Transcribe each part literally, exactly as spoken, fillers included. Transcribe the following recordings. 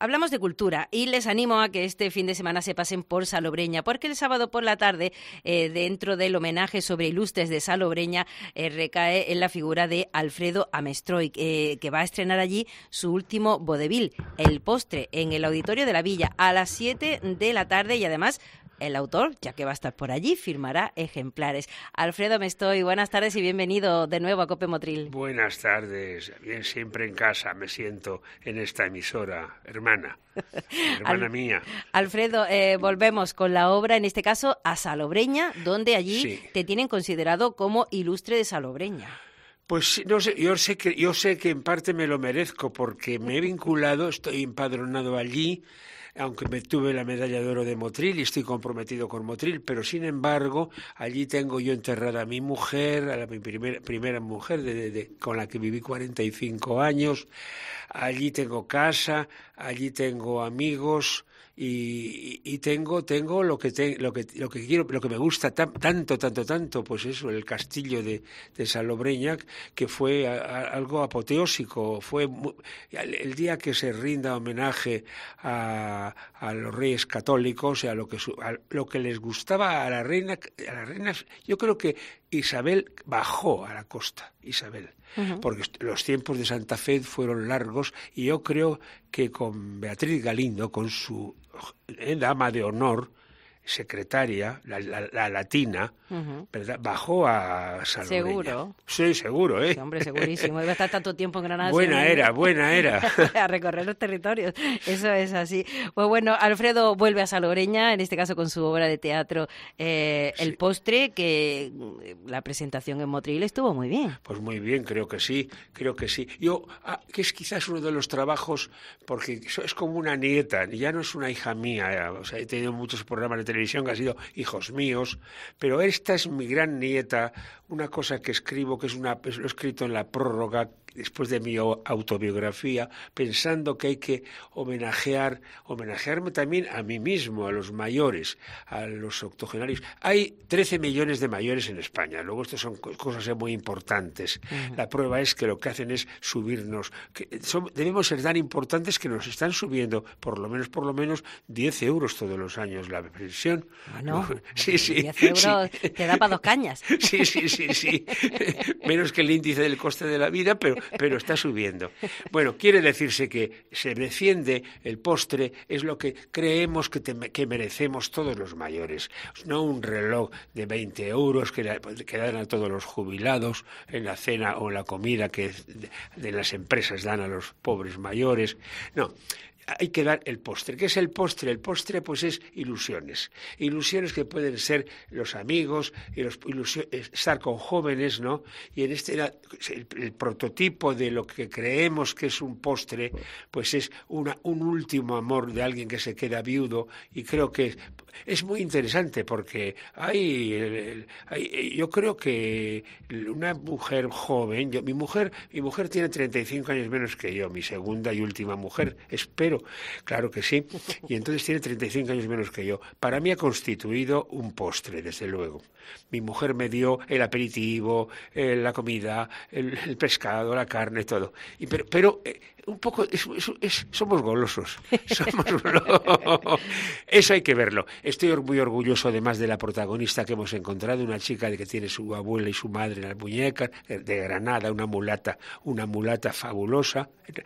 Hablamos de cultura y les animo a que este fin de semana se pasen por Salobreña, porque el sábado por la tarde, eh, dentro del homenaje sobre ilustres de Salobreña, eh, recae en la figura de Alfredo Amestroy, eh, que va a estrenar allí su último vodevil, El Postre, en el Auditorio de la Villa, a las siete de la tarde, y además el autor, ya que va a estar por allí, firmará ejemplares. Alfredo Amestroy, buenas tardes y bienvenido de nuevo a Cope Motril. Buenas tardes, bien, siempre en casa me siento en esta emisora, hermana, hermana Al, mía. Alfredo, eh, volvemos con la obra, en este caso a Salobreña, donde allí sí. te tienen considerado como ilustre de Salobreña. Pues no sé, yo sé que yo sé que en parte me lo merezco porque me he vinculado, estoy empadronado allí, aunque me tuve la medalla de oro de Motril y estoy comprometido con Motril, pero sin embargo allí tengo yo enterrada a mi mujer, a la, mi primer, primera mujer de, de, de, con la que viví cuarenta y cinco años, allí tengo casa, allí tengo amigos. Y, y tengo tengo lo que te, lo que lo que quiero, lo que me gusta tan, tanto tanto tanto, pues eso, el castillo de, de Salobreña, que fue a, a, algo apoteósico, fue muy, el, el día que se rinda homenaje a, a los reyes católicos y a lo que a lo que les gustaba a la reina, a las reinas. Yo creo que Isabel bajó a la costa, Isabel, uh-huh. porque los tiempos de Santa Fe fueron largos y yo creo que con Beatriz Galindo, con su eh, dama de honor, secretaria, la, la, la latina, uh-huh. ¿verdad? Bajó a Salobreña. ¿Seguro? Sí, seguro, ¿eh? Sí, hombre, segurísimo. Iba a estar tanto tiempo en Granada. Buena era, buena era. A recorrer los territorios. Eso es así. Pues bueno, Alfredo vuelve a Salobreña, en este caso con su obra de teatro eh, sí. El Postre, que la presentación en Motril estuvo muy bien. Pues muy bien, creo que sí, creo que sí. Yo, ah, que es quizás uno de los trabajos, porque es como una nieta, ya no es una hija mía, eh, o sea, he tenido muchos programas de televisión que han sido hijos míos, pero esta es mi gran nieta, una cosa que escribo, que es una, lo he escrito en la prórroga, después de mi autobiografía, pensando que hay que homenajear, homenajearme también a mí mismo, a los mayores, a los octogenarios. Hay trece millones de mayores en España, luego estas son cosas muy importantes. Uh-huh. La prueba es que lo que hacen es subirnos, que son, debemos ser tan importantes que nos están subiendo por lo menos, por lo menos diez euros todos los años la pensión. Bueno, sí, sí, diez euros sí. Te da para dos cañas. Sí, sí, sí, sí. Menos que el índice del coste de la vida, pero pero está subiendo. Bueno, quiere decirse que se defiende el postre, es lo que creemos que, te, que merecemos todos los mayores. No un reloj de veinte euros que, que dan a todos los jubilados en la cena o en la comida que de, de las empresas dan a los pobres mayores. No. Hay que dar el postre. ¿Qué es el postre? El postre, pues, es ilusiones. Ilusiones que pueden ser los amigos, y los estar con jóvenes, ¿no? Y en este el, el prototipo de lo que creemos que es un postre, pues es una, un último amor de alguien que se queda viudo, y creo que es, es muy interesante porque hay, el, hay, yo creo que una mujer joven, yo, mi mujer, mi mujer tiene treinta y cinco años menos que yo, mi segunda y última mujer, espero. Claro que sí, y entonces tiene treinta y cinco años menos que yo. Para mí ha constituido un postre, desde luego. Mi mujer me dio el aperitivo, eh, la comida, el, el pescado, la carne, todo. Y pero pero eh, un poco, es, es, es, somos golosos. Somos golosos. Eso hay que verlo. Estoy muy orgulloso además de la protagonista que hemos encontrado, una chica que tiene su abuela y su madre en las muñecas, de Granada, una mulata, una mulata fabulosa,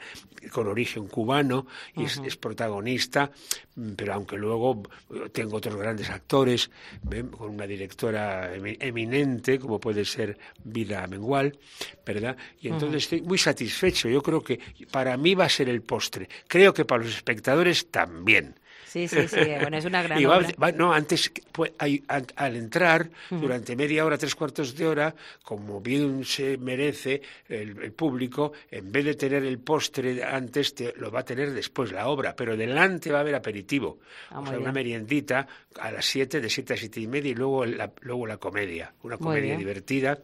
con origen cubano, y uh-huh. es, es protagonista, pero aunque luego tengo otros grandes actores, ¿ven? Con una directora eminente, como puede ser Vida Mengual, ¿verdad? Y entonces uh-huh. estoy muy satisfecho. Yo creo que para mí va a ser el postre. Creo que para los espectadores también. Sí, sí, sí, bueno, es una gran va, obra. Va, no, antes, pues, hay, al, al entrar, uh-huh. durante media hora, tres cuartos de hora, como bien se merece el, el público, en vez de tener el postre antes, te, lo va a tener después la obra, pero delante va a haber aperitivo, ah, o sea, bien. Una meriendita a las siete, de siete a siete y media, y luego la, luego la comedia, una comedia divertida,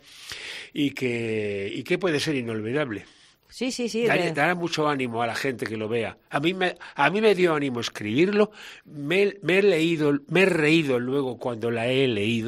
y que, y que puede ser inolvidable. Sí, sí, sí. Dará, de... dará mucho ánimo a la gente que lo vea. A mí me, a mí me dio ánimo escribirlo, me, me he leído, me he reído luego cuando la he leído,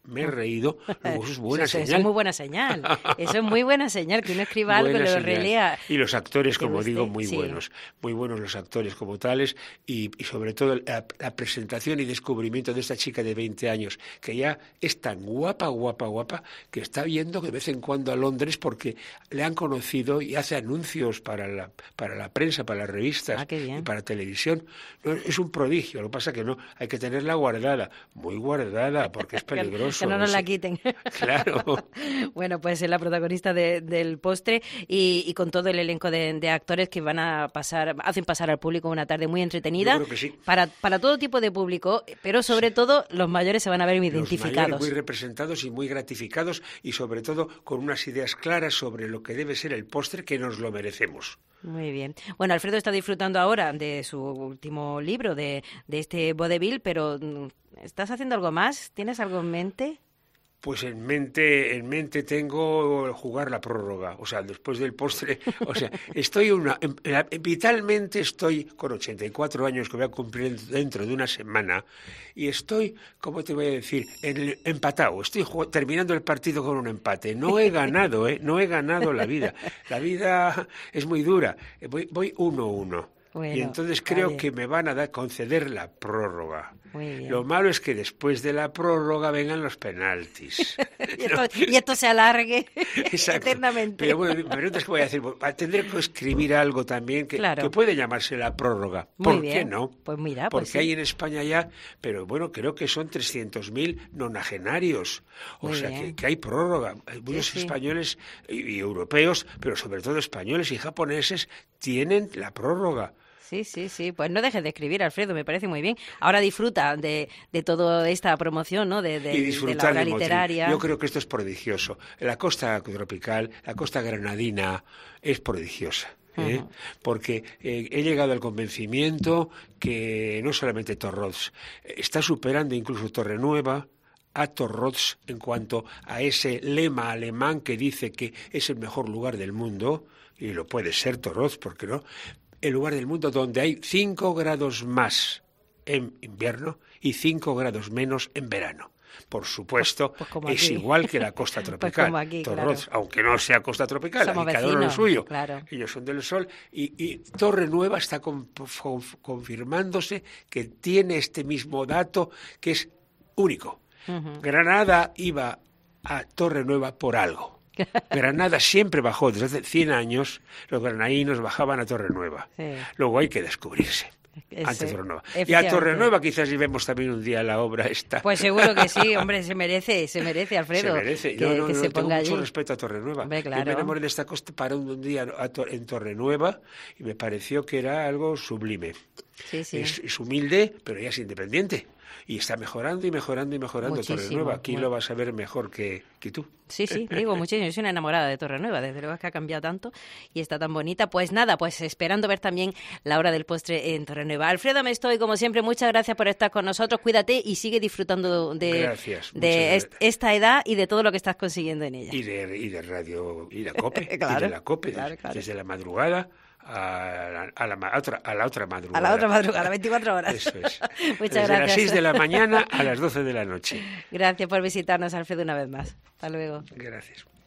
me he reído, luego eso es buena eso, señal. Eso es muy buena señal. Eso es muy buena señal, que uno escriba algo y lo relea. Y los actores, como guste, digo, muy sí. buenos. Muy buenos los actores como tales. Y, y sobre todo la, la presentación y descubrimiento de esta chica de veinte años, que ya es tan guapa, guapa, guapa, que está yendo de vez en cuando a Londres porque le han conocido y hace anuncios para la, para la prensa, para las revistas ah, y para televisión. No, es un prodigio. Lo que pasa es que no, hay que tenerla guardada, muy guardada, porque es peligroso. Que no nos la quiten. Claro. Bueno, pues es la protagonista de, del postre y, y con todo el elenco de, de actores que van a pasar, hacen pasar al público una tarde muy entretenida. Yo creo que sí. Para, para todo tipo de público, pero sobre sí. todo los mayores se van a ver identificados. Los mayores muy representados y muy gratificados y sobre todo con unas ideas claras sobre lo que debe ser el postre, que nos lo merecemos. Muy bien. Bueno, Alfredo está disfrutando ahora de su último libro, de, de este vodevil, pero ¿estás haciendo algo más? ¿Tienes algo en mente? Pues en mente, en mente tengo jugar la prórroga, o sea, después del postre, o sea, estoy una, vitalmente estoy con ochenta y cuatro años que voy a cumplir dentro de una semana y estoy, ¿cómo te voy a decir? En el, empatado, estoy terminando el partido con un empate, no he ganado, ¿eh? No he ganado la vida, la vida es muy dura, voy, voy uno a uno. Bueno, y entonces creo bien. que me van a dar, conceder la prórroga. Lo malo es que después de la prórroga vengan los penaltis. y, esto, y esto se alargue eternamente. Pero bueno, me preguntas qué voy a decir. Tendré que escribir algo también que, claro. que puede llamarse la prórroga. Muy ¿Por bien. qué no? Pues mira, Porque pues sí. hay en España ya, pero bueno, creo que son trescientos mil nonagenarios. O Muy sea, que, que hay prórroga. Hay muchos sí, sí. españoles y, y europeos, pero sobre todo españoles y japoneses, tienen la prórroga. Sí, sí, sí. Pues no dejes de escribir, Alfredo, me parece muy bien. Ahora disfruta de, de toda esta promoción, ¿no? De, de, y de la obra literaria. Yo creo que esto es prodigioso. La costa tropical, la costa granadina, es prodigiosa. ¿eh? Uh-huh. Porque eh, he llegado al convencimiento que no solamente Torrox, está superando incluso Torrenueva a Torrox en cuanto a ese lema alemán que dice que es el mejor lugar del mundo, y lo puede ser Torrox, ¿por qué no?, el lugar del mundo donde hay cinco grados más en invierno y cinco grados menos en verano. Por supuesto, pues, pues es igual que la costa tropical. Pues como aquí, Torrox, claro. aunque no sea costa tropical, Somos cada vecinos, uno lo suyo. Claro. Ellos son del sol. Y, y Torre Nueva está con, con, confirmándose que tiene este mismo dato que es único. Uh-huh. Granada iba a Torre Nueva por algo. Granada siempre bajó, desde hace cien años los granadinos bajaban a Torrenueva. Sí. Luego hay que descubrirse. Ante Torrenueva. Y a Torrenueva quizás llevemos también un día la obra esta. Pues seguro que sí, hombre, se merece, se merece, Alfredo. Se merece. Que, Yo no, que no, se tengo ponga mucho allí. respeto a Torrenueva. Hombre, claro. Yo me enamoré de esta costa para un día a Tor- en Torrenueva y me pareció que era algo sublime. Sí, sí. Es, es humilde, pero ya es independiente. Y está mejorando y mejorando y mejorando Torrenueva. Aquí muy... lo vas a ver mejor que, que tú. Sí, sí, digo muchísimo. Yo soy una enamorada de Torrenueva. Desde luego es que ha cambiado tanto y está tan bonita. Pues nada, pues esperando ver también la hora del postre en Torrenueva. Alfredo Mestoy, como siempre, muchas gracias por estar con nosotros. Cuídate y sigue disfrutando de, gracias, de est- esta edad y de todo lo que estás consiguiendo en ella. Y de, y de radio, y la COPE, claro, y de la COPE, claro, desde, claro. desde la madrugada a la, a, la, a, otra, a la otra madrugada. A la otra madrugada, a las veinticuatro horas. Eso es. Muchas desde gracias. las seis de la mañana a las doce de la noche. Gracias por visitarnos, Alfredo, una vez más. Hasta luego. Gracias.